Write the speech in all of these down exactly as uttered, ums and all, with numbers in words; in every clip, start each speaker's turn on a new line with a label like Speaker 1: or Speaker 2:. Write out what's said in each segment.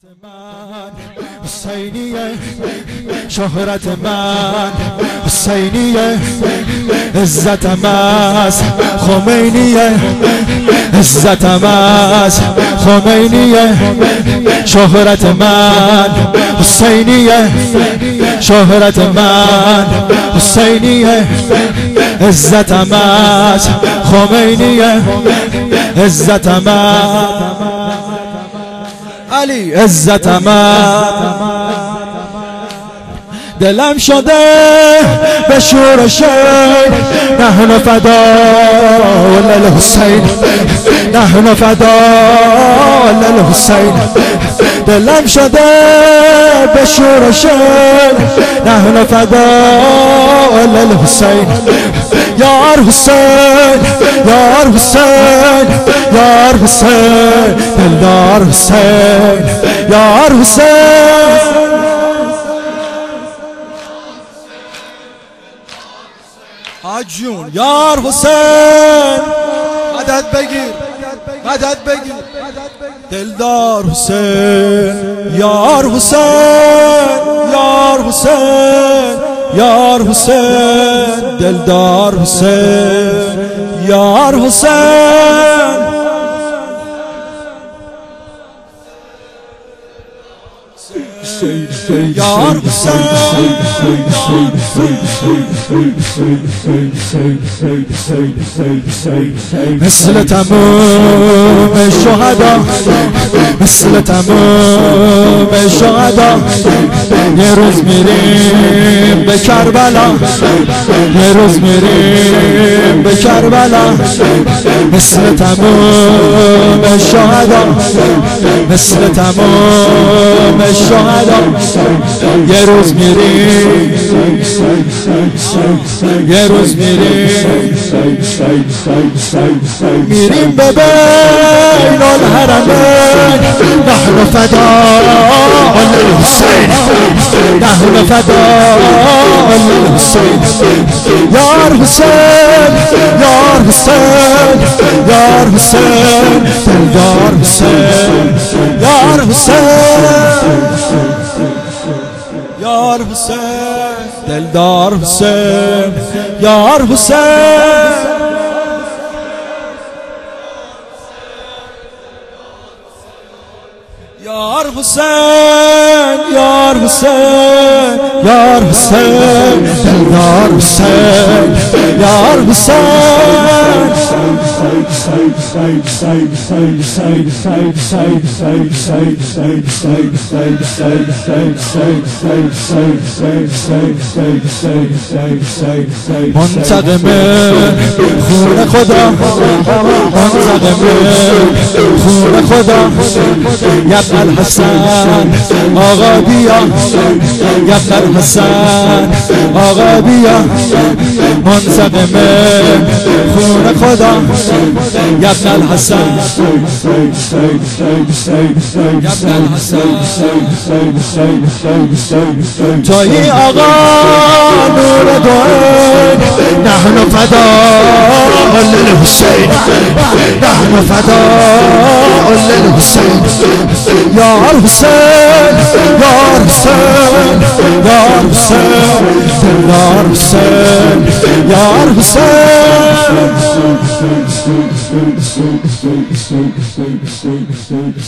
Speaker 1: حسینیه شهرت من حسینیه عزتم از خمینیه عزتم از خمینیه شهرت من حسینیه شهرت من حسینیه عزتم از خمینیه عزتم علی عزتم دلم شده به شور شیر نحن فداء للحسین نحن فداء للحسین دلم شده به شور شیر نحن فداء للحسین یار حسین یار حسین یار حسین دلدار حسین یار حسین آجون یار حسین مدد بگیر مدد بگیر دلدار حسین یار حسین یار حسین یار حسین دلدار حسین یار حسین یار حسین مثل تمام شهدا مثل تمام شهدا یه روز میریم به کربلا یه روز میریم به کربلا مثل تمام شهدا مثل تمام شهدا یه روز میریم یه روز میریم میریم به بین الحرمین نحن فداء للحسین نحن فداء للحسین یار حسین یار حسین یار حسین دلدار حسین یار حسین یار حسین دلدار حسین یار حسین یار حسین یار حسین یار حسین دلدار حسین یار منتقم خون خدا منتقم خون خدا یبن الحسن آقا بیا یبن الحسن آقا بیا منتقم خون خدا یبن الحسن یبن الحسن توی آقا نور دوئین نحن فداء للحسین نحن فداء للحسین یار حسین یار حسین یار حسین دلدار حسین یار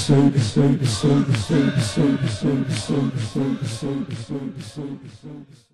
Speaker 1: حسین